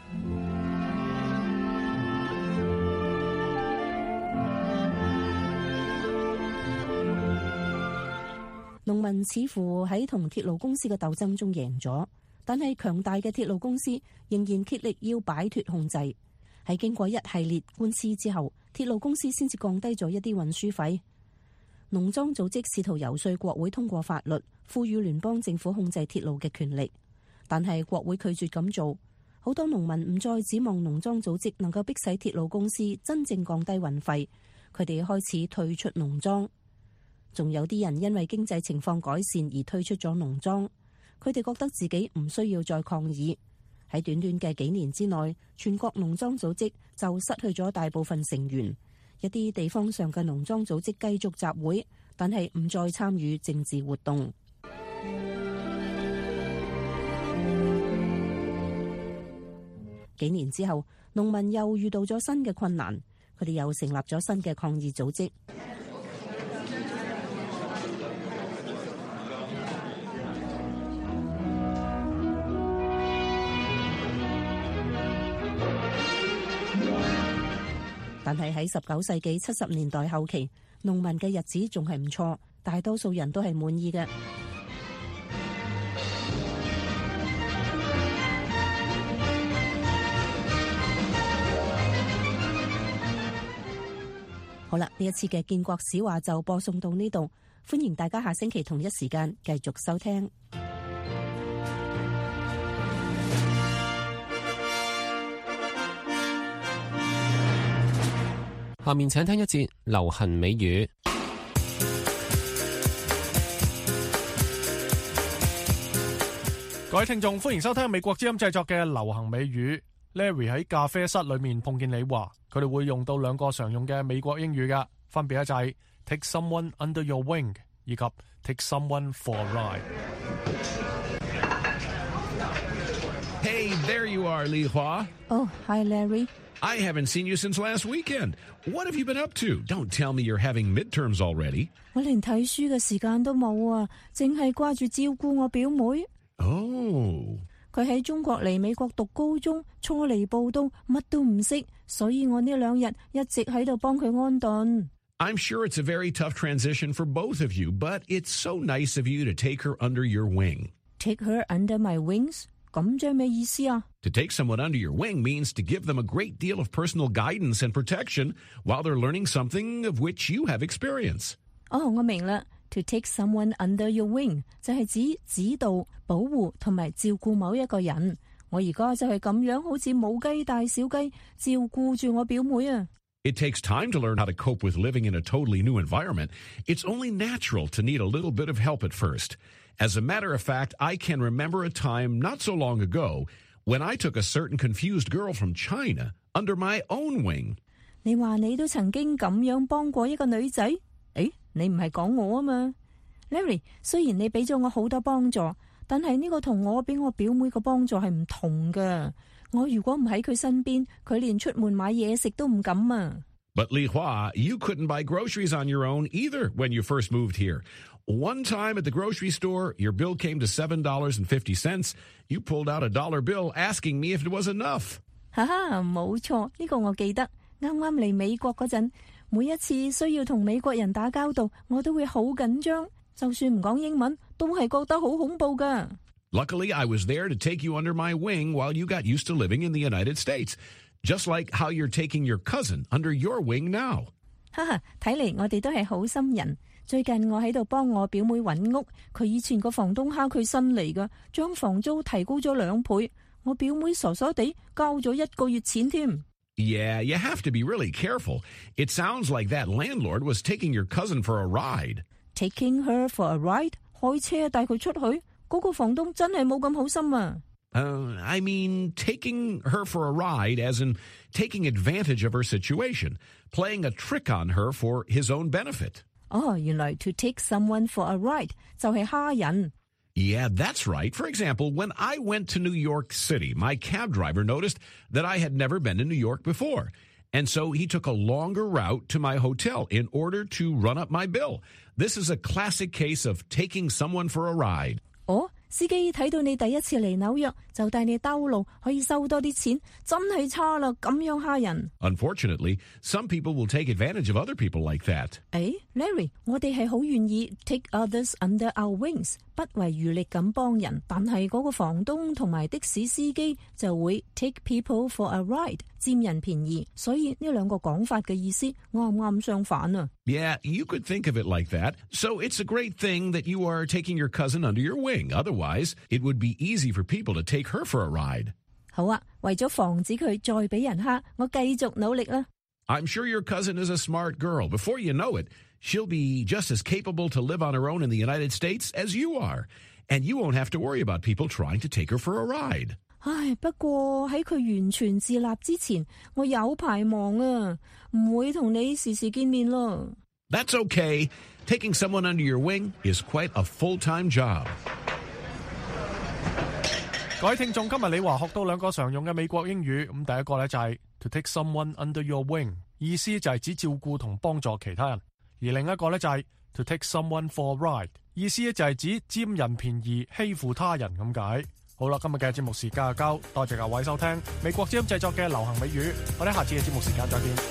農民似乎喺同鐵路公司嘅鬥爭中贏咗，但係強大嘅鐵路公司仍然竭力要擺脫控制。喺經過一系列官司之後，鐵路公司先至降低咗一啲運輸費。農莊組織試圖游說國會通過法律，賦予聯邦政府控制鐵路嘅權力，但係國會拒絕咁做。好多農民唔再指望農莊組織能夠迫使鐵路公司真正降低運費，佢哋開始退出農莊。仲有啲人因為經濟情況改善而退出咗農莊，佢哋覺得自己唔需要再抗議。喺短短嘅幾年之內，全國農莊組織就失去咗大部分成員。一啲地方上嘅農莊組織繼續集會，但係唔再參與政治活動。幾年之後，農民又遇到咗新嘅困難，佢哋又成立咗新嘅抗議組織。但係喺19世紀70年代後期，農民嘅日子仲係唔錯，大多數人都係滿意嘅。好啦，呢一次嘅建國史話就播送到呢度，歡迎大家下星期同一時間繼續收聽。 下面請聽一節流行美語。 各位聽眾，歡迎收聽美國之音製作嘅流行美語。Larry 喺咖啡室裏面碰見你話，佢哋會用到兩個常用嘅美國英語㗎，分別就係 take someone under your wing 以及 take someone for a ride。 Hey, there you are, Li Hua. Oh, hi, Larry. I haven't seen you since last weekend. What have you been up to? Don't tell me you're having midterms already. 我連睇書嘅時間都冇啊，淨係掛住照顧我表妹。 Oh. 佢喺中國嚟美國讀高中，初嚟報到，乜都唔識，所以我呢2日一直喺度幫佢安頓。 I'm sure it's a very tough transition for both of you, but it's so nice of you to take her under your wing. Take her under my wings? 咁即係咩意思啊？ To take someone under your wing means to give them a great deal of personal guidance and protection while they're learning something of which you have experience. 哦，我明啦。To take someone under your wing 就係指指導、保護同埋照顧某一個人。我而家就係咁樣，好似母雞帶小雞，照顧住我表妹啊。 It takes time to learn how to cope with living in a totally new environment. It's only natural to need a little bit of help at first. As a matter of fact, I can remember a time not so long ago when I took a certain confused girl from China under my own wing. 你話你都曾經咁樣幫過一個女仔？誒，你唔係講我啊嘛 ？Larry， 雖然你俾咗我好多幫助，但係呢個同我俾我表妹個幫助係唔同㗎。我如果唔喺佢身邊，佢連出門買嘢食都唔敢啊。 But Li Hua, you couldn't buy groceries on your own either when you first moved here. One time at the grocery store, your bill came to $7.50. You pulled out a dollar bill asking me if it was enough. 哈哈，冇錯，呢個我記得。啱啱嚟美國嗰陣，每一次需要同美國人打交道，我都會好緊張，就算唔講英文，都係覺得好恐怖㗎。 Luckily, I was there to take you under my wing while you got used to living in the United States, just like how you're taking your cousin under your wing now. 哈哈，睇嚟我哋都係好心人。最近我喺度幫我表妹揾屋，佢以前個房東蝦佢新嚟㗎，將房租提高咗2倍。我表妹傻傻地交咗1個月錢添。 Yeah, you have to be really careful. It sounds like that landlord was taking your cousin for a ride. Taking her for a ride? 開車帶佢出去？嗰個房東真係冇咁好心啊。 I mean, taking her for a ride as in taking advantage of her situation, playing a trick on her for his own benefit. 哦，原來 to take someone for a ride 就係蝦人。 Yeah, that's right. For example, when I went to New York City, my cab driver noticed that I had never been to New York before. And so he took a longer route to my hotel in order to run up my bill. This is a classic case of taking someone for a ride. 哦，司機睇到你第一次嚟紐約，就帶你兜路，可以收多啲錢，真係差啦，咁樣蝦人。 Unfortunately, some people will take advantage of other people like that. 誒 ，Larry， 我哋係好願意 take others under our wings， 不遺餘力咁幫人，但係嗰個房東同埋的士司機就會 take people for a ride， 佔人便宜，所以呢兩個講法嘅意思啱唔啱相反啊？ Yeah, you could think of it like that. So it's a great thing that you are taking your cousin under your wing. Otherwise, it would be easy for people to take her for a ride. 好啊，為咗防止佢再俾人蝦，我繼續努力啦。 I'm sure your cousin is a smart girl. Before you know it, she'll be just as capable to live on her own in the United States as you are. And you won't have to worry about people trying to take her for a ride. 唉，不過喺佢完全自立之前，我有排忙啊，唔會同你時時見面咯。 That's okay. Taking someone under your wing is quite a full-time job. 各位聽眾，今日李華學到2個常用嘅美國英語。咁第一個咧就係 to take someone under your wing， 意思就係指照顧同幫助其他人；而另一個咧就係 to take someone for a ride， 意思咧就係指佔人便宜、欺負他人咁解。好啦，今日嘅節目時間就夠，多謝各位收聽美國之音製作嘅流行美語，我哋下次嘅節目時間再見。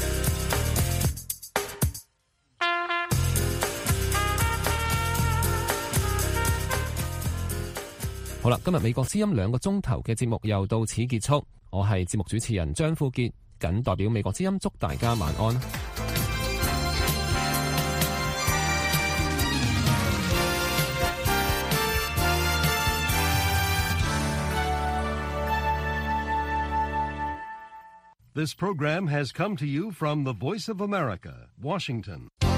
好啦，今日美國之音2個鐘頭嘅節目又到此結束。我係節目主持人張富傑，謹代表美國之音祝大家晚安。 This program has come to you from the Voice of America, Washington.